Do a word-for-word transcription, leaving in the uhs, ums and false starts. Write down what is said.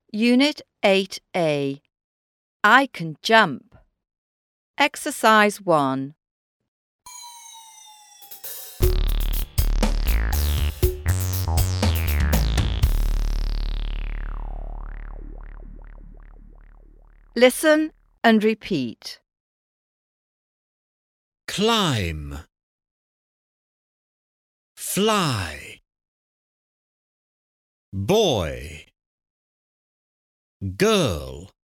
Unit eight A. I can jump. Exercise one. Listen and repeat. Climb, fly, boy, girl,